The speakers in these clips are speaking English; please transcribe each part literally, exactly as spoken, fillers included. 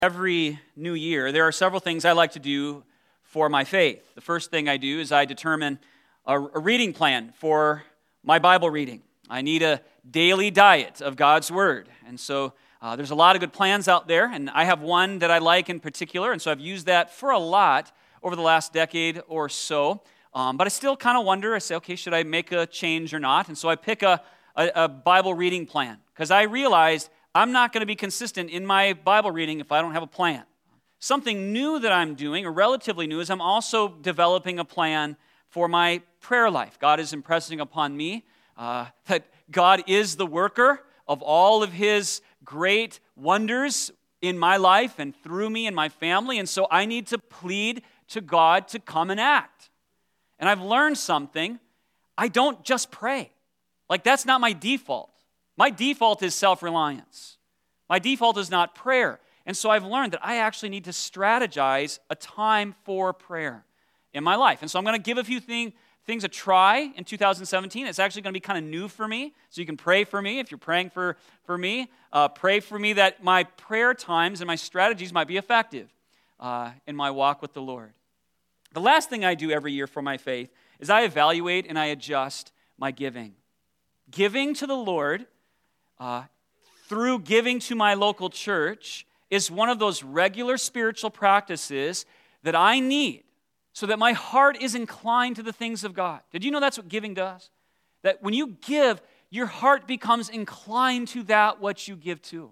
Every new year, there are several things I like to do for my faith. The first thing I do is I determine a, a reading plan for my Bible reading. I need a daily diet of God's Word. And so uh, there's a lot of good plans out there, and I have one that I like in particular, and so I've used that for a lot over the last decade or so. Um, but I still kind of wonder, I say, okay, should I make a change or not? And so I pick a, a, a Bible reading plan, because I realized I'm not going to be consistent in my Bible reading if I don't have a plan. Something new that I'm doing, or relatively new, is I'm also developing a plan for my prayer life. God is impressing upon me uh, that God is the worker of all of His great wonders in my life and through me and my family, and so I need to plead to God to come and act. And I've learned something. I don't just pray. Like, that's not my default. My default is self-reliance. My default is not prayer. And so I've learned that I actually need to strategize a time for prayer in my life. And so I'm going to give a few thing, things a try in two thousand seventeen. It's actually going to be kind of new for me. So you can pray for me if you're praying for, for me. Uh, pray for me that my prayer times and my strategies might be effective uh, in my walk with the Lord. The last thing I do every year for my faith is I evaluate and I adjust my giving. Giving to the Lord Uh, through giving to my local church is one of those regular spiritual practices that I need so that my heart is inclined to the things of God. Did you know that's what giving does? That when you give, your heart becomes inclined to that which you give to.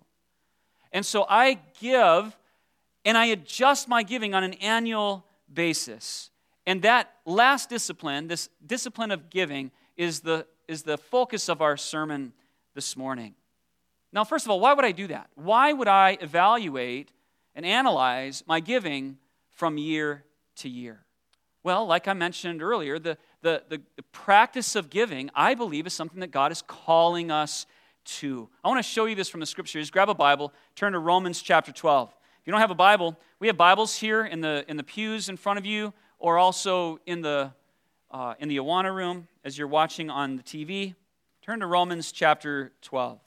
And so I give and I adjust my giving on an annual basis. And that last discipline, this discipline of giving, is the, is the focus of our sermon this morning. Now, first of all, why would I do that? Why would I evaluate and analyze my giving from year to year? Well, like I mentioned earlier, the, the, the, the practice of giving, I believe, is something that God is calling us to. I want to show you this from the Scriptures. Grab a Bible, turn to Romans chapter twelve. If you don't have a Bible, we have Bibles here in the, in the pews in front of you, or also in the, uh, in the Awana room as you're watching on the T V. Turn to Romans chapter twelve.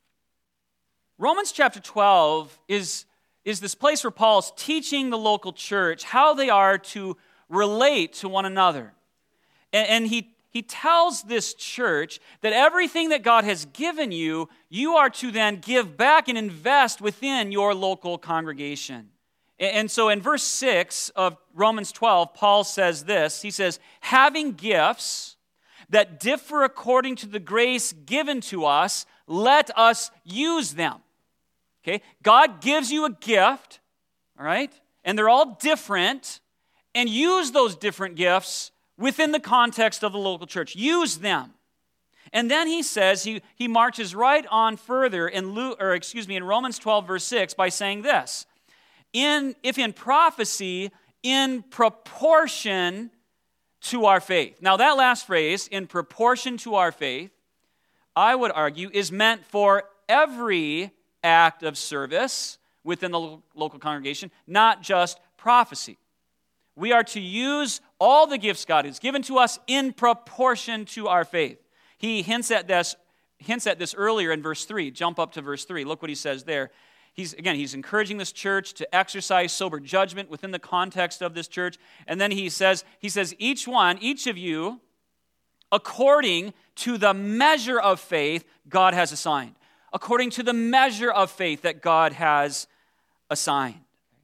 Romans chapter twelve is, is this place where Paul's teaching the local church how they are to relate to one another. And, and he, he tells this church that everything that God has given you, you are to then give back and invest within your local congregation. And, and so in verse six of Romans twelve, Paul says this. He says, having gifts that differ according to the grace given to us, let us use them. Okay? God gives you a gift, all right? And they're all different, and use those different gifts within the context of the local church. Use them. And then he says, he, he marches right on further in Luke, or excuse me, in Romans twelve, verse six, by saying this. In if in prophecy, in proportion to our faith. Now that last phrase, in proportion to our faith, I would argue is meant for every act of service within the local congregation, not just prophecy. We are to use all the gifts God has given to us in proportion to our faith. He hints at this, hints at this earlier in verse three. Jump up to verse three. Look what he says there. He's, again, he's encouraging this church to exercise sober judgment within the context of this church. And then he says, he says, each one, each of you, according to the measure of faith God has assigned. According to the measure of faith that God has assigned.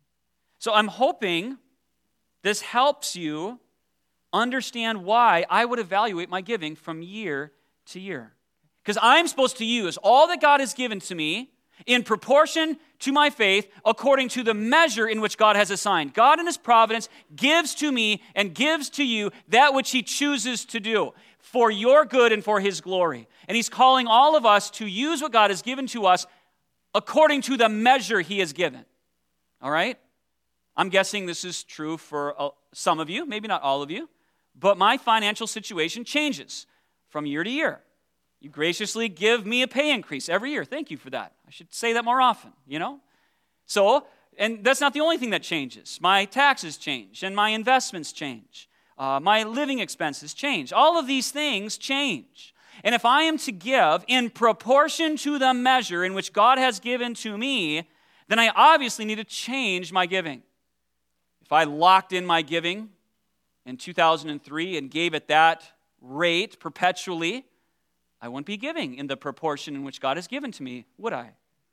So I'm hoping this helps you understand why I would evaluate my giving from year to year. Because I'm supposed to use all that God has given to me in proportion to my faith, according to the measure in which God has assigned. God in His providence gives to me and gives to you that which He chooses to do for your good and for His glory. And He's calling all of us to use what God has given to us according to the measure He has given. All right? I'm guessing this is true for uh, some of you, maybe not all of you, but my financial situation changes from year to year. You graciously give me a pay increase every year. Thank you for that. I should say that more often, you know? So, and that's not the only thing that changes. My taxes change, and my investments change. Uh, my living expenses change. All of these things change. And if I am to give in proportion to the measure in which God has given to me, then I obviously need to change my giving. If I locked in my giving in two thousand three and gave at that rate perpetually, I wouldn't be giving in the proportion in which God has given to me, would I?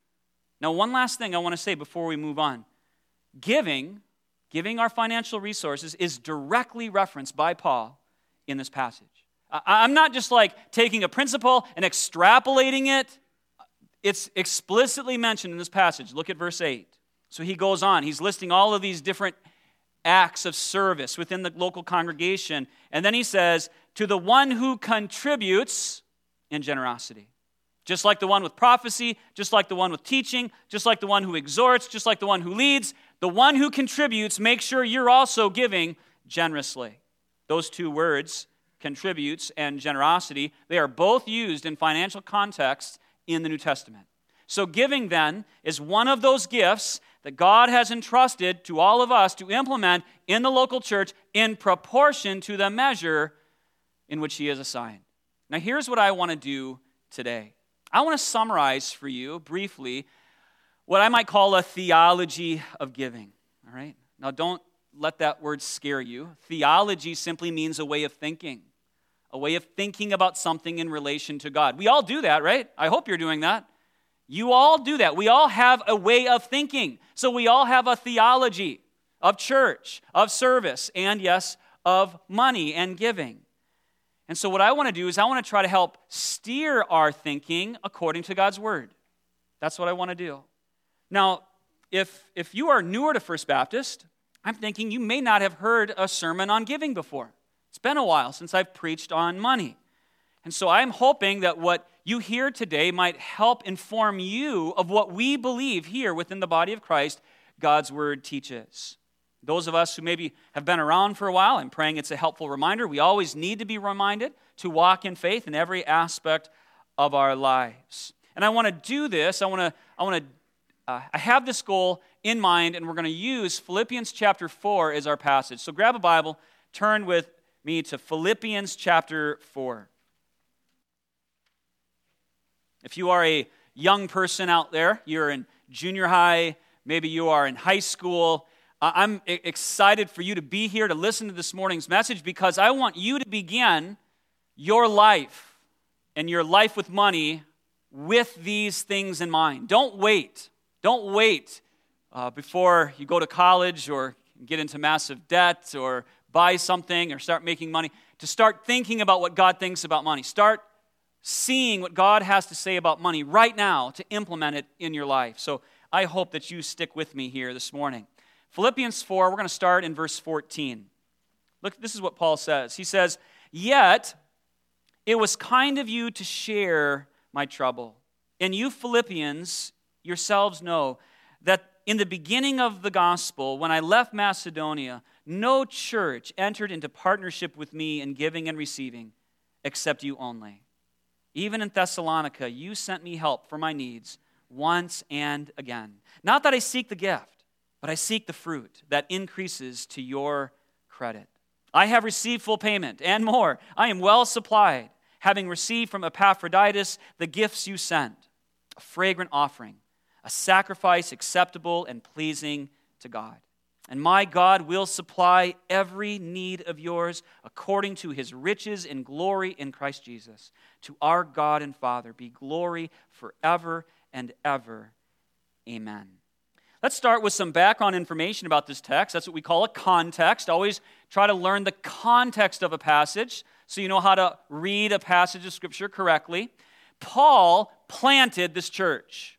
Now, one last thing I want to say before we move on. Giving, giving our financial resources is directly referenced by Paul in this passage. I'm not just like taking a principle and extrapolating it. It's explicitly mentioned in this passage. Look at verse eight. So he goes on. He's listing all of these different acts of service within the local congregation. And then he says, to the one who contributes in generosity. Just like the one with prophecy, just like the one with teaching, just like the one who exhorts, just like the one who leads, the one who contributes, make sure you're also giving generously. Those two words, contributes and generosity, they are both used in financial contexts in the New Testament. So giving then is one of those gifts that God has entrusted to all of us to implement in the local church in proportion to the measure in which he is assigned. Now here's what I want to do today. I want to summarize for you briefly what I might call a theology of giving. All right? Now don't let that word scare you. Theology simply means a way of thinking. A way of thinking about something in relation to God. We all do that, right? I hope you're doing that. You all do that. We all have a way of thinking. So we all have a theology of church, of service, and yes, of money and giving. And so what I want to do is I want to try to help steer our thinking according to God's word. That's what I want to do. Now, if, if you are newer to First Baptist, I'm thinking you may not have heard a sermon on giving before. It's been a while since I've preached on money. And so I'm hoping that what you hear today might help inform you of what we believe here within the body of Christ God's word teaches. Those of us who maybe have been around for a while, I'm praying it's a helpful reminder. We always need to be reminded to walk in faith in every aspect of our lives. And I want to do this. I want to, I want to, uh, I have this goal in mind, and we're going to use Philippians chapter four as our passage. So grab a Bible, turn with me to Philippians chapter four. If you are a young person out there, you're in junior high, maybe you are in high school, I'm excited for you to be here to listen to this morning's message because I want you to begin your life and your life with money with these things in mind. Don't wait. Don't wait uh, before you go to college or get into massive debt or buy something or start making money to start thinking about what God thinks about money. Start seeing what God has to say about money right now to implement it in your life. So I hope that you stick with me here this morning. Philippians four, we're going to start in verse fourteen. Look, this is what Paul says. He says, "Yet it was kind of you to share my trouble. And you Philippians yourselves know that in the beginning of the gospel, when I left Macedonia, no church entered into partnership with me in giving and receiving, except you only. Even in Thessalonica, you sent me help for my needs once and again. Not that I seek the gift, but I seek the fruit that increases to your credit. I have received full payment and more. I am well supplied, having received from Epaphroditus the gifts you sent, a fragrant offering, a sacrifice acceptable and pleasing to God. And my God will supply every need of yours according to his riches in glory in Christ Jesus. To our God and Father be glory forever and ever. Amen." Let's start with some background information about this text. That's what we call a context. Always try to learn the context of a passage so you know how to read a passage of Scripture correctly. Paul planted this church.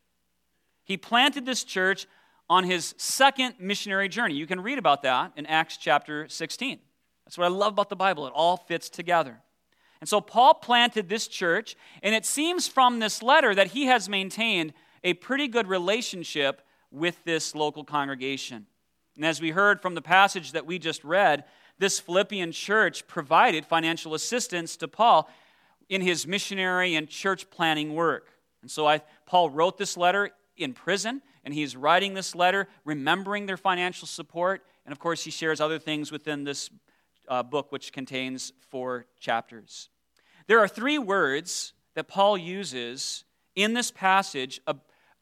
He planted this church on his second missionary journey. You can read about that in Acts chapter sixteen. That's what I love about the Bible. It all fits together. And so Paul planted this church, and it seems from this letter that he has maintained a pretty good relationship with this local congregation. And as we heard from the passage that we just read, this Philippian church provided financial assistance to Paul in his missionary and church planning work. And so I, Paul wrote this letter in prison, and he's writing this letter remembering their financial support. And of course, he shares other things within this uh, book, which contains four chapters. There are three words that Paul uses in this passage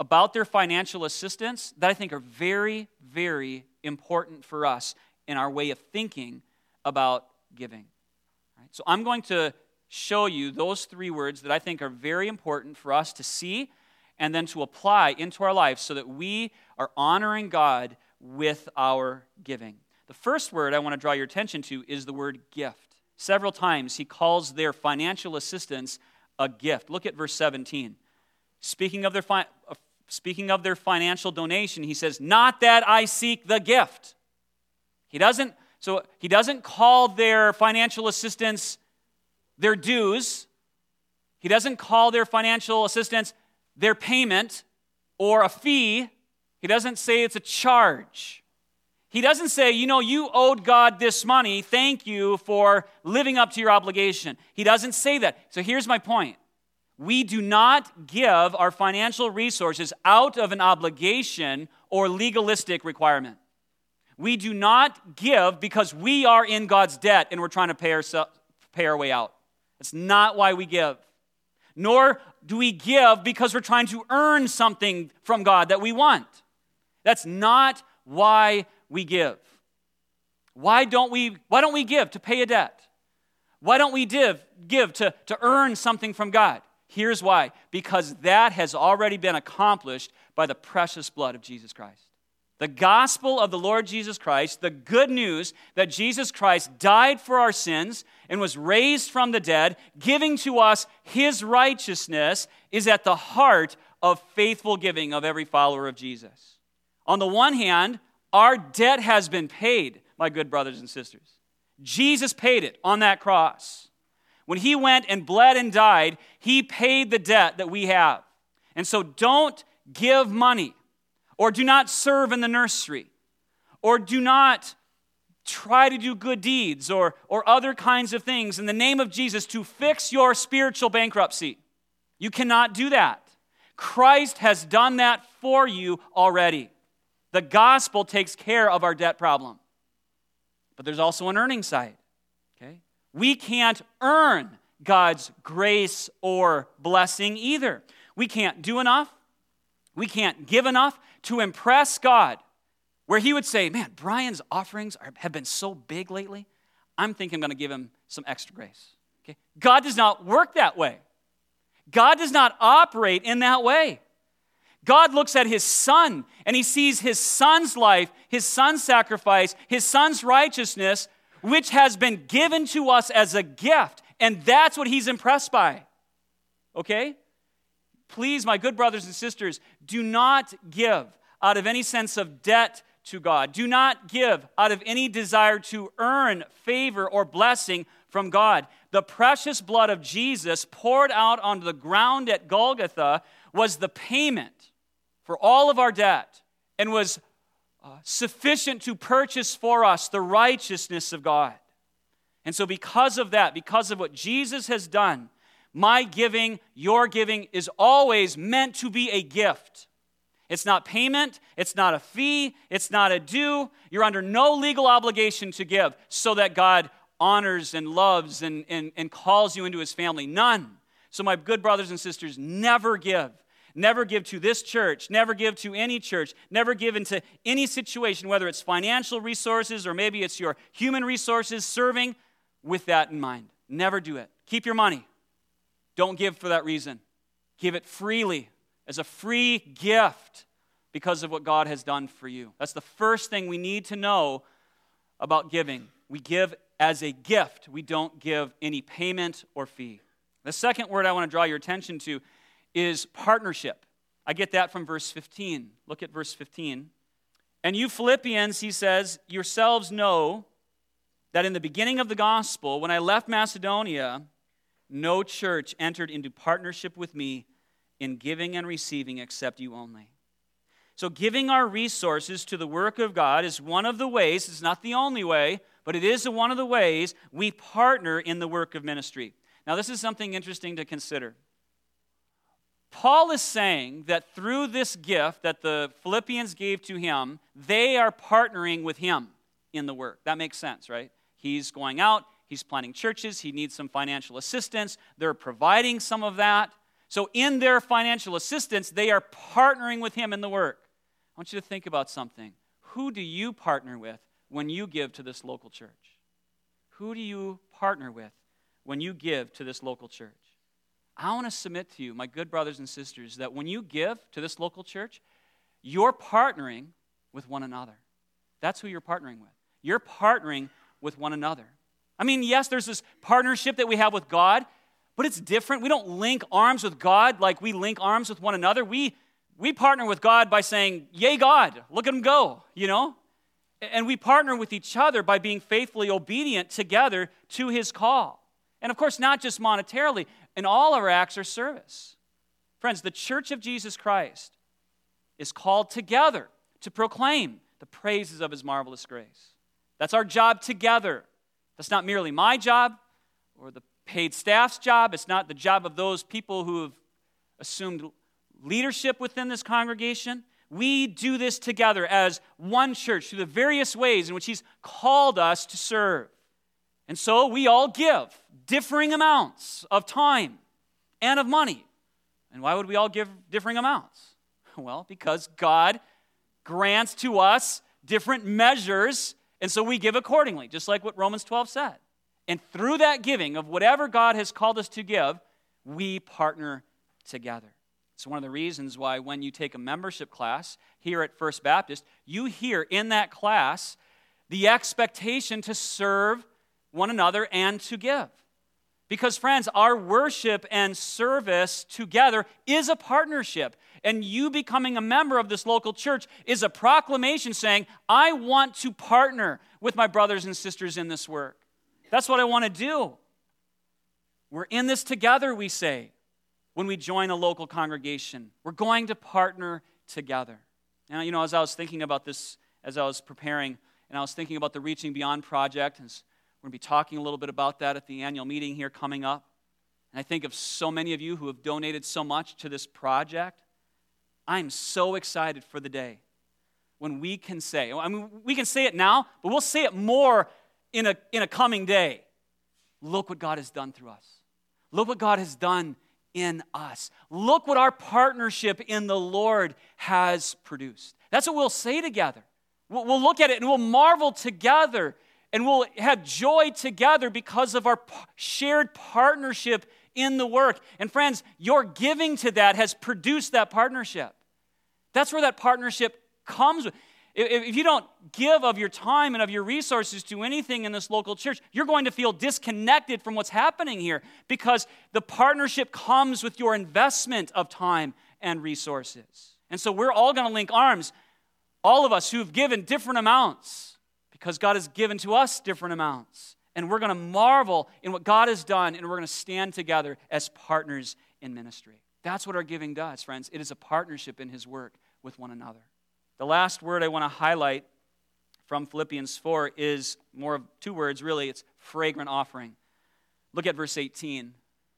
about their financial assistance that I think are very, very important for us in our way of thinking about giving. All right? So I'm going to show you those three words that I think are very important for us to see and then to apply into our lives so that we are honoring God with our giving. The first word I want to draw your attention to is the word gift. Several times he calls their financial assistance a gift. Look at verse seventeen. Speaking of their fi- speaking of their financial donation, he says, "Not that I seek the gift." He doesn't so he doesn't call their financial assistance their dues. He doesn't call their financial assistance their payment or a fee. He doesn't say it's a charge. He doesn't say, you know, you owed God this money. Thank you for living up to your obligation. He doesn't say that. So here's my point. We do not give our financial resources out of an obligation or legalistic requirement. We do not give because we are in God's debt and we're trying to pay, ourselves, pay our way out. That's not why we give. Nor do we give because we're trying to earn something from God that we want. That's not why we give. Why don't we, why don't we give to pay a debt? Why don't we give, give to, to earn something from God? Here's why. Because that has already been accomplished by the precious blood of Jesus Christ. The gospel of the Lord Jesus Christ, the good news that Jesus Christ died for our sins and was raised from the dead, giving to us his righteousness, is at the heart of faithful giving of every follower of Jesus. On the one hand, our debt has been paid, my good brothers and sisters. Jesus paid it on that cross. When he went and bled and died, he paid the debt that we have. And so don't give money, or do not serve in the nursery, or do not try to do good deeds or, or other kinds of things in the name of Jesus to fix your spiritual bankruptcy. You cannot do that. Christ has done that for you already. The gospel takes care of our debt problem. But there's also an earning side. Okay? We can't earn God's grace or blessing either. We can't do enough. We can't give enough to impress God. Where he would say, man, Brian's offerings are, have been so big lately, I'm thinking I'm going to give him some extra grace. Okay? God does not work that way. God does not operate in that way. God looks at his son, and he sees his son's life, his son's sacrifice, his son's righteousness, which has been given to us as a gift, and that's what he's impressed by. Okay? Please, my good brothers and sisters, do not give out of any sense of debt to God. Do not give out of any desire to earn favor or blessing from God. The precious blood of Jesus poured out onto the ground at Golgotha was the payment for all of our debt and was uh, sufficient to purchase for us the righteousness of God. And so because of that, because of what Jesus has done, my giving, your giving is always meant to be a gift. It's not payment, it's not a fee, it's not a due. You're under no legal obligation to give so that God honors and loves and, and, and calls you into his family. None. So my good brothers and sisters, never give. Never give to this church, never give to any church, never give into any situation, whether it's financial resources or maybe it's your human resources, serving with that in mind. Never do it. Keep your money. Don't give for that reason. Give it freely as a free gift because of what God has done for you. That's the first thing we need to know about giving. We give as a gift. We don't give any payment or fee. The second word I want to draw your attention to is partnership. I get that from verse fifteen. Look at verse fifteen. And you Philippians, he says, yourselves know that in the beginning of the gospel, when I left Macedonia, no church entered into partnership with me in giving and receiving except you only. So giving our resources to the work of God is one of the ways, it's not the only way, but it is one of the ways we partner in the work of ministry. Now this is something interesting to consider. Paul is saying that through this gift that the Philippians gave to him, they are partnering with him in the work. That makes sense, right? He's going out, he's planting churches, he needs some financial assistance, they're providing some of that. So in their financial assistance, they are partnering with him in the work. I want you to think about something. Who do you partner with when you give to this local church? Who do you partner with when you give to this local church? I want to submit to you, my good brothers and sisters, that when you give to this local church, you're partnering with one another. That's who you're partnering with. You're partnering with one another. I mean, yes, there's this partnership that we have with God, but it's different. We don't link arms with God like we link arms with one another. We, we partner with God by saying, yay, God, look at him go, you know? And we partner with each other by being faithfully obedient together to his call. And of course, not just monetarily. In all of our acts are service. Friends, the Church of Jesus Christ is called together to proclaim the praises of his marvelous grace. That's our job together. That's not merely my job or the paid staff's job. It's not the job of those people who have assumed leadership within this congregation. We do this together as one church through the various ways in which he's called us to serve. And so we all give differing amounts of time and of money. And why would we all give differing amounts? Well, because God grants to us different measures, and so we give accordingly, just like what Romans twelve said. And through that giving of whatever God has called us to give, we partner together. It's one of the reasons why when you take a membership class here at First Baptist, you hear in that class the expectation to serve one another and to give. Because, friends, our worship and service together is a partnership. And you becoming a member of this local church is a proclamation saying, I want to partner with my brothers and sisters in this work. That's what I want to do. We're in this together, we say, when we join a local congregation. We're going to partner together. And, you know, as I was thinking about this, as I was preparing, and I was thinking about the Reaching Beyond project, and we're going to be talking a little bit about that at the annual meeting here coming up. And I think of so many of you who have donated so much to this project. I'm so excited for the day when we can say, I mean, we can say it now, but we'll say it more in a, in a coming day. Look what God has done through us. Look what God has done in us. Look what our partnership in the Lord has produced. That's what we'll say together. We'll, we'll look at it and we'll marvel together and we'll have joy together because of our shared partnership in the work. And friends, your giving to that has produced that partnership. That's where that partnership comes. If you don't give of your time and of your resources to anything in this local church, you're going to feel disconnected from what's happening here because the partnership comes with your investment of time and resources. And so we're all going to link arms, all of us who've given different amounts because God has given to us different amounts. And we're going to marvel in what God has done, and we're going to stand together as partners in ministry. That's what our giving does, friends. It is a partnership in his work with one another. The last word I want to highlight from Philippians four is more of two words, really. It's fragrant offering. Look at verse eighteen.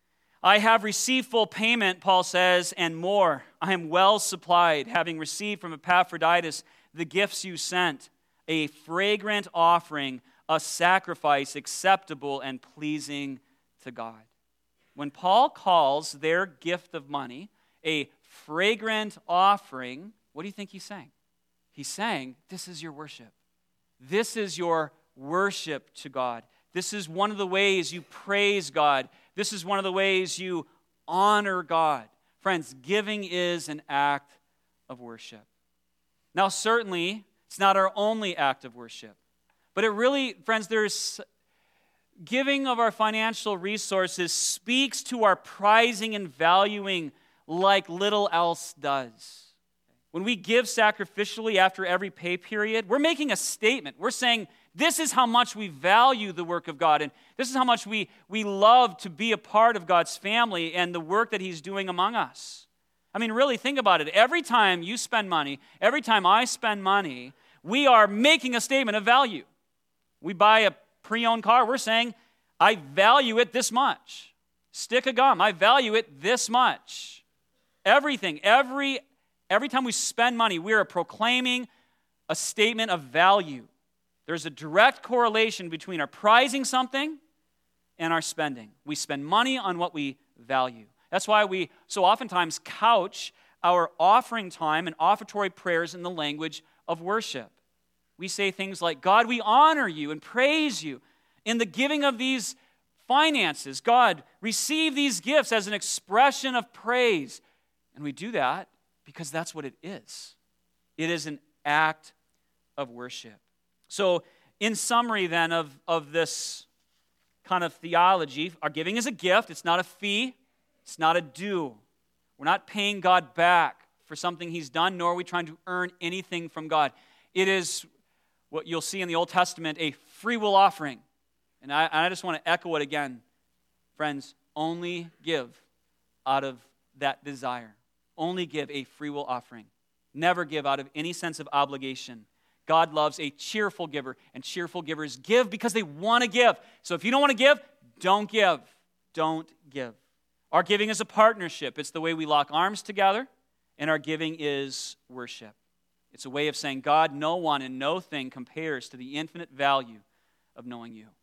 I have received full payment, Paul says, and more. I am well supplied, having received from Epaphroditus the gifts you sent, a fragrant offering, a sacrifice acceptable and pleasing to God. When Paul calls their gift of money a fragrant offering, what do you think he's saying? He's saying, this is your worship. This is your worship to God. This is one of the ways you praise God. This is one of the ways you honor God. Friends, giving is an act of worship. Now, certainly, it's not our only act of worship. But it really, friends, there's giving of our financial resources speaks to our prizing and valuing like little else does. When we give sacrificially after every pay period, we're making a statement. We're saying, this is how much we value the work of God, and this is how much we, we love to be a part of God's family and the work that he's doing among us. I mean, really, think about it. Every time you spend money, every time I spend money, we are making a statement of value. We buy a pre-owned car, we're saying, I value it this much. Stick of gum, I value it this much. Everything, every every time we spend money, we are proclaiming a statement of value. There's a direct correlation between our prizing something and our spending. We spend money on what we value. That's why we so oftentimes couch our offering time and offertory prayers in the language of worship. We say things like, God, we honor you and praise you in the giving of these finances. God, receive these gifts as an expression of praise. And we do that because that's what it is. It is an act of worship. So, in summary then of, of this kind of theology, our giving is a gift. It's not a fee. It's not a due. We're not paying God back for something he's done, nor are we trying to earn anything from God. It is what you'll see in the Old Testament, a free will offering. And I, I just want to echo it again. Friends, only give out of that desire. Only give a free will offering. Never give out of any sense of obligation. God loves a cheerful giver, and cheerful givers give because they want to give. So if you don't want to give, don't give. Don't give. Our giving is a partnership. It's the way we lock arms together, and our giving is worship. It's a way of saying, God, no one and no thing compares to the infinite value of knowing you.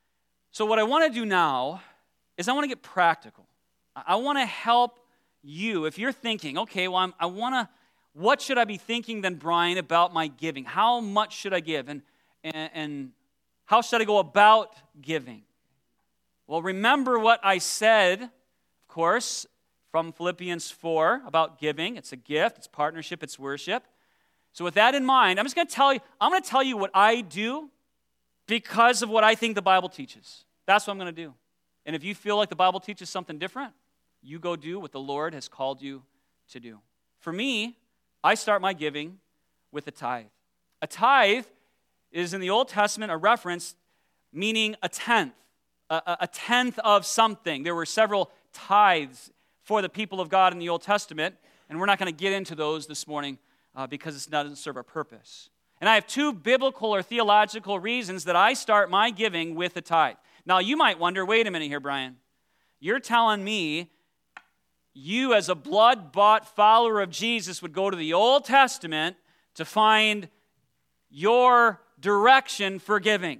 So what I want to do now is I want to get practical. I want to help you. If you're thinking, okay, well, I'm, I want to, what should I be thinking then, Brian, about my giving? How much should I give? And, and, and how should I go about giving? Well, remember what I said, of course, from Philippians four about giving. It's a gift, it's partnership, it's worship. So with that in mind, I'm just going to tell you, I'm going to tell you what I do because of what I think the Bible teaches. That's what I'm going to do. And if you feel like the Bible teaches something different, you go do what the Lord has called you to do. For me, I start my giving with a tithe. A tithe is in the Old Testament a reference meaning a tenth, a, a tenth of something. There were several tithes for the people of God in the Old Testament, and we're not going to get into those this morning uh, because it doesn't serve our purpose. And I have two biblical or theological reasons that I start my giving with a tithe. Now, you might wonder, wait a minute here, Brian. You're telling me you as a blood-bought follower of Jesus would go to the Old Testament to find your direction for giving.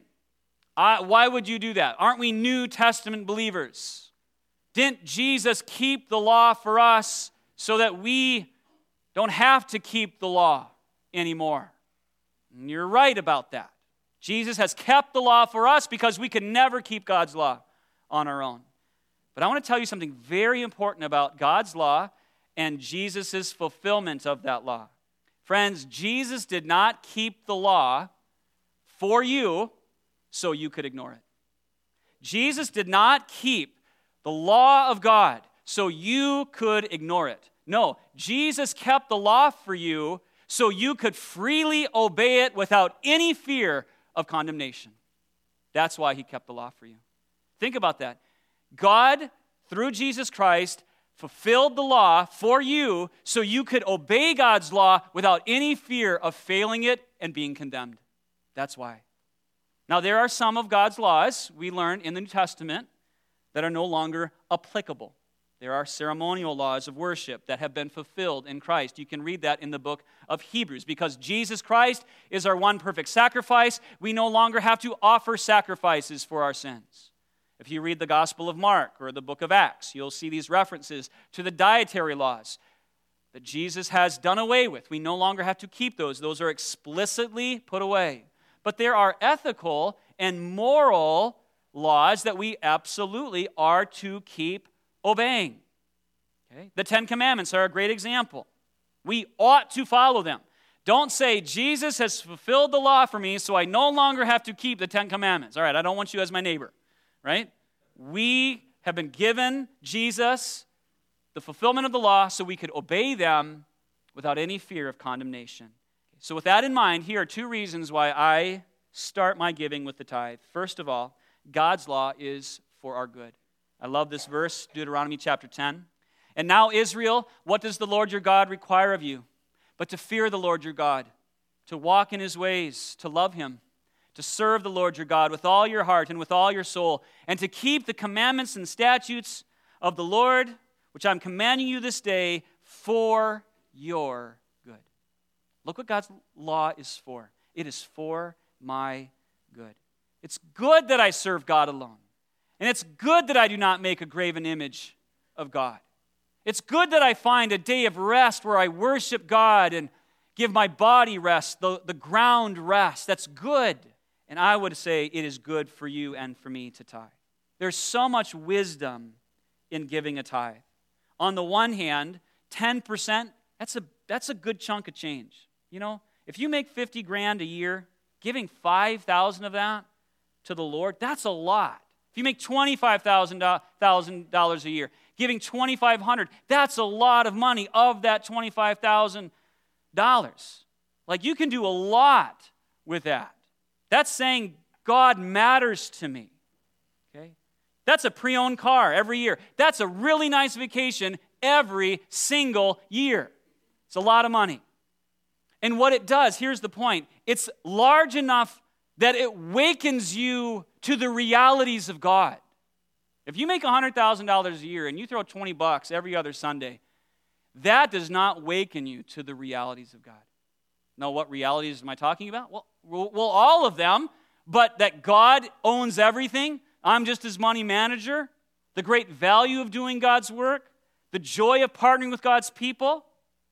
I, why would you do that? Aren't we New Testament believers? Didn't Jesus keep the law for us so that we don't have to keep the law anymore? And you're right about that. Jesus has kept the law for us because we could never keep God's law on our own. But I want to tell you something very important about God's law and Jesus' fulfillment of that law. Friends, Jesus did not keep the law for you so you could ignore it. Jesus did not keep the law of God so you could ignore it. No, Jesus kept the law for you so you could freely obey it without any fear of condemnation. That's why he kept the law for you. Think about that. God, through Jesus Christ, fulfilled the law for you so you could obey God's law without any fear of failing it and being condemned. That's why. Now, there are some of God's laws we learn in the New Testament that are no longer applicable. There are ceremonial laws of worship that have been fulfilled in Christ. You can read that in the book of Hebrews. Because Jesus Christ is our one perfect sacrifice, we no longer have to offer sacrifices for our sins. If you read the Gospel of Mark or the book of Acts, you'll see these references to the dietary laws that Jesus has done away with. We no longer have to keep those. Those are explicitly put away. But there are ethical and moral laws that we absolutely are to keep obeying. Okay? The Ten Commandments are a great example. We ought to follow them. Don't say, Jesus has fulfilled the law for me, so I no longer have to keep the Ten Commandments. All right, I don't want you as my neighbor. Right? We have been given Jesus, the fulfillment of the law, so we could obey them without any fear of condemnation. So with that in mind, here are two reasons why I start my giving with the tithe. First of all, God's law is for our good. I love this verse, Deuteronomy chapter ten. And now, Israel, what does the Lord your God require of you? But to fear the Lord your God, to walk in his ways, to love him, to serve the Lord your God with all your heart and with all your soul, and to keep the commandments and statutes of the Lord, which I'm commanding you this day for your good. Look what God's law is for. It is for my good. It's good that I serve God alone. And it's good that I do not make a graven image of God. It's good that I find a day of rest where I worship God and give my body rest, the, the ground rest. That's good. And I would say it is good for you and for me to tithe. There's so much wisdom in giving a tithe. On the one hand, ten percent, that's a, that's a good chunk of change. You know, if you make fifty grand a year, giving five thousand of that to the Lord, that's a lot. If you make twenty-five thousand dollars a year, giving twenty-five hundred dollars, that's a lot of money of that twenty-five thousand dollars. Like, you can do a lot with that. That's saying God matters to me. Okay? That's a pre-owned car every year. That's a really nice vacation every single year. It's a lot of money. And what it does, here's the point, it's large enough that it wakens you to the realities of God. If you make one hundred thousand dollars a year and you throw twenty bucks every other Sunday, that does not waken you to the realities of God. Now, what realities am I talking about? Well, well, all of them, but that God owns everything. I'm just his money manager. The great value of doing God's work. The joy of partnering with God's people.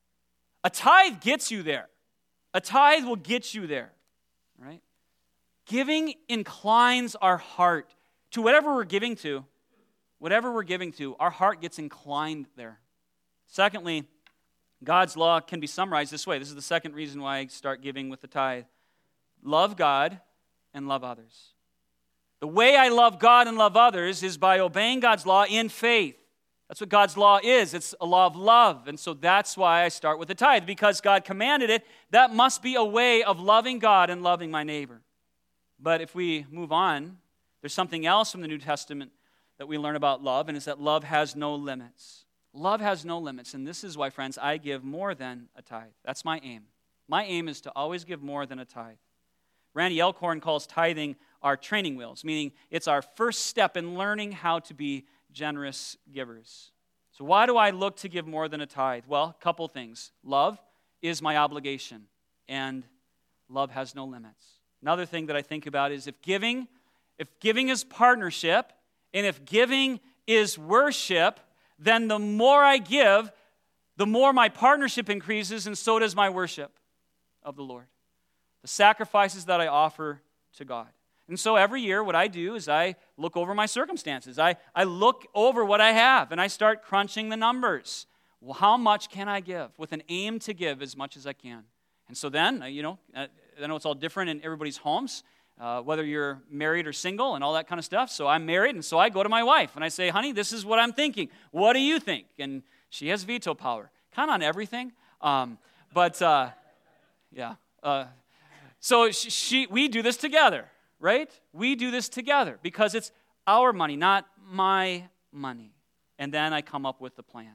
A tithe gets you there. A tithe will get you there, right? Giving inclines our heart to whatever we're giving to. Whatever we're giving to, our heart gets inclined there. Secondly, God's law can be summarized this way. This is the second reason why I start giving with the tithe. Love God and love others. The way I love God and love others is by obeying God's law in faith. That's what God's law is. It's a law of love. And so that's why I start with the tithe. Because God commanded it, that must be a way of loving God and loving my neighbor. But if we move on, there's something else from the New Testament that we learn about love, and it's that love has no limits. Love has no limits, and this is why, friends, I give more than a tithe. That's my aim. My aim is to always give more than a tithe. Randy Elkhorn calls tithing our training wheels, meaning it's our first step in learning how to be generous givers. So why do I look to give more than a tithe? Well, a couple things. Love is my obligation, and love has no limits. Another thing that I think about is if giving, if giving is partnership, and if giving is worship, then the more I give, the more my partnership increases, and so does my worship of the Lord. The sacrifices that I offer to God. And so every year what I do is I look over my circumstances. I, I look over what I have, and I start crunching the numbers. Well, how much can I give? With an aim to give as much as I can. And so then, you know, I know it's all different in everybody's homes. Uh, whether you're married or single and all that kind of stuff. So I'm married, and so I go to my wife, and I say, honey, this is what I'm thinking. What do you think? And she has veto power. Kind of on everything. Um, but, uh, yeah. Uh, so she, she, we do this together, right? We do this together because it's our money, not my money. And then I come up with the plan.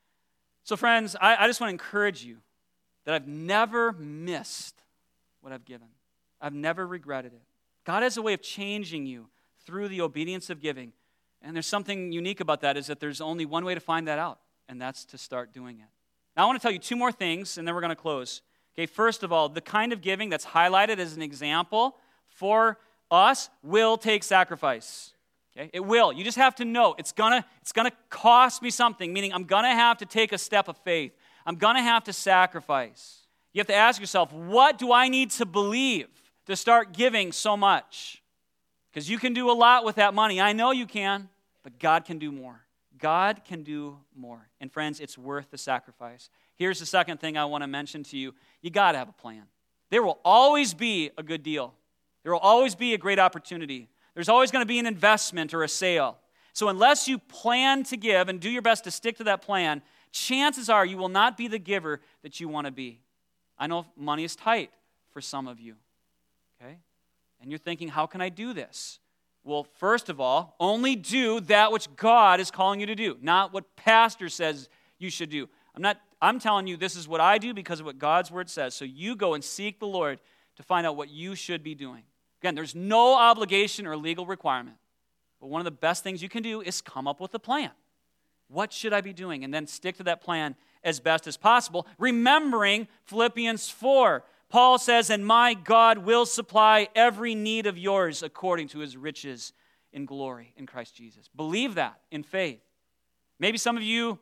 So friends, I, I just want to encourage you that I've never missed what I've given. I've never regretted it. God has a way of changing you through the obedience of giving. And there's something unique about that is that there's only one way to find that out, and that's to start doing it. Now I want to tell you two more things, and then we're going to close. Okay, first of all, the kind of giving that's highlighted as an example for us will take sacrifice. Okay? It will. You just have to know it's gonna, it's gonna cost me something, meaning I'm gonna have to take a step of faith. I'm gonna have to sacrifice. You have to ask yourself, what do I need to believe to start giving so much? Because you can do a lot with that money. I know you can, but God can do more. God can do more. And friends, it's worth the sacrifice. Here's the second thing I want to mention to you. You got to have a plan. There will always be a good deal. There will always be a great opportunity. There's always going to be an investment or a sale. So unless you plan to give and do your best to stick to that plan, chances are you will not be the giver that you want to be. I know money is tight for some of you, okay? And you're thinking, how can I do this? Well, first of all, only do that which God is calling you to do, not what pastor says you should do. I'm not. I'm telling you this is what I do because of what God's word says. So you go and seek the Lord to find out what you should be doing. Again, there's no obligation or legal requirement. But one of the best things you can do is come up with a plan. What should I be doing? And then stick to that plan as best as possible, remembering Philippians four. Paul says, and my God will supply every need of yours according to his riches in glory in Christ Jesus. Believe that in faith. Maybe some of you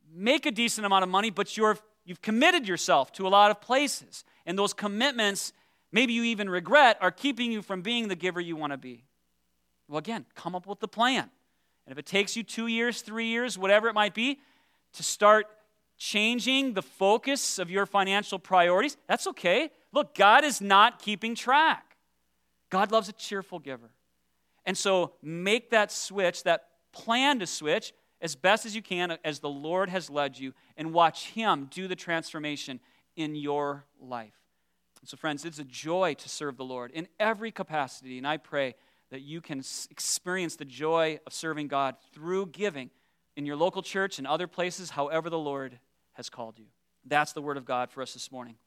make a decent amount of money, but you're, you've committed yourself to a lot of places. And those commitments, maybe you even regret, are keeping you from being the giver you want to be. Well, again, come up with the plan. And if it takes you two years, three years, whatever it might be, to start changing the focus of your financial priorities, that's okay. Look, God is not keeping track. God loves a cheerful giver. And so make that switch, that plan to switch, as best as you can, as the Lord has led you, and watch Him do the transformation in your life. And so, friends, it's a joy to serve the Lord in every capacity, and I pray that you can experience the joy of serving God through giving in your local church and other places, however the Lord has called you. That's the word of God for us this morning.